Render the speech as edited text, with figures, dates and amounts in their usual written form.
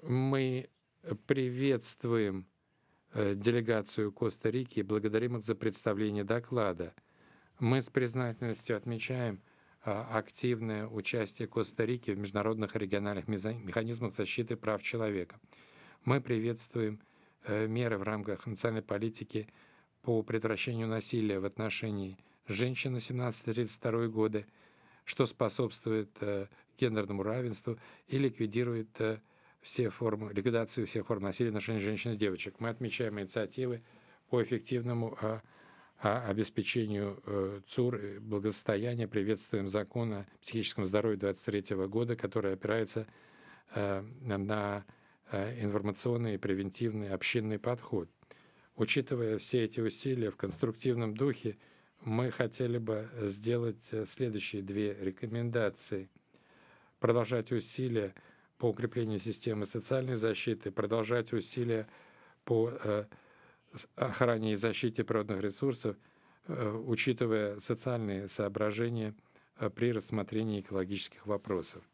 Мы приветствуем делегацию Коста-Рики и благодарим их за представление доклада. Мы с признательностью отмечаем активное участие Коста-Рики в международных и региональных механизмах защиты прав человека. Мы приветствуем меры в рамках национальной политики по предотвращению насилия в отношении женщин на 17-32 годы, что способствует гендерному равенству и ликвидирует ликвидацию всех форм насилия в отношении женщин и девочек. Мы отмечаем инициативы по эффективному обеспечению ЦУР и благосостояния, приветствуем закон о психическом здоровье 2023 года, который опирается на информационный, превентивный, общинный подход. Учитывая все эти усилия в конструктивном духе, мы хотели бы сделать следующие две рекомендации. Продолжать усилия по укреплению системы социальной защиты, продолжать усилия по охране и защите природных ресурсов, учитывая социальные соображения при рассмотрении экологических вопросов.